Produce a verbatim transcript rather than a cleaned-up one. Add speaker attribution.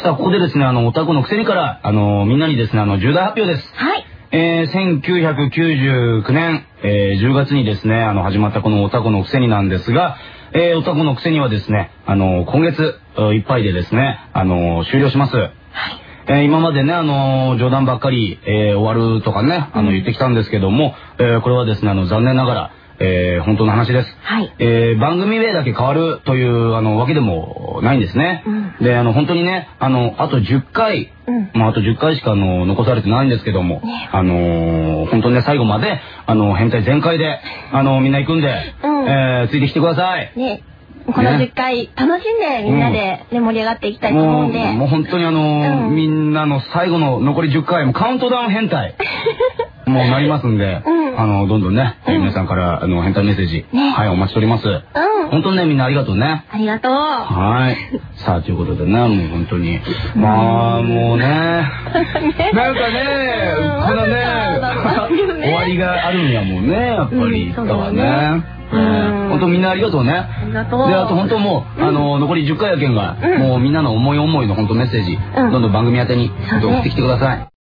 Speaker 1: さあ、ここでですね、あの、オタクのくせにから、あの、みんなにですね、あの、重大発表です。
Speaker 2: はい。
Speaker 1: えー、せんきゅうひゃくきゅうじゅうきゅうねん、えー、じゅうがつにですね、あの、始まったこのオタクのくせになんですが、えー、オタクのくせにはですね、あの、今月いっぱいでですね、あの、終了します。はい。えー、今までね、あの、冗談ばっかり、えー、終わるとかね、あの、言ってきたんですけども、うん、えー、これはですね、あの、残念ながら、えー、本当の話です。はい。えー、番組名だけ変わるという、あの、わけでもないんですね。うん、で、あの、本当にね、あの、あとじゅっかい、うん、まあ、あとじゅっかいしか、あの、残されてないんですけども、ね、あのー、本当にね、最後まで、あの、変態全開で、あの、みんな行くんで、うん、えー、ついてきてください。ね。
Speaker 2: このじゅっかい楽しんでみんなで、ね、盛り上がっていきたいと思うんで。
Speaker 1: もう、もう本当にあのーうん、みんなの最後の残りじゅっかいもカウントダウン変態もうなりますんで、うん、あの、どんどんね、うん、皆さんからあの変態メッセージ、ね、はい、お待ちしております。うん、本当にね、みんなありがとうね。
Speaker 2: ありがとう。はい。
Speaker 1: さあ、ということでね、もう本当に。まあ、もうね、なんかね、このね、終わりがあるんやもんね、やっぱり、いつかはね。本当みんなありがとうね。ありがとう。で、あと本当もう、あの、残りじゅっかいやけんが、もうみんなの思い思いの本当メッセージ、どんどん番組宛てに送ってきてください。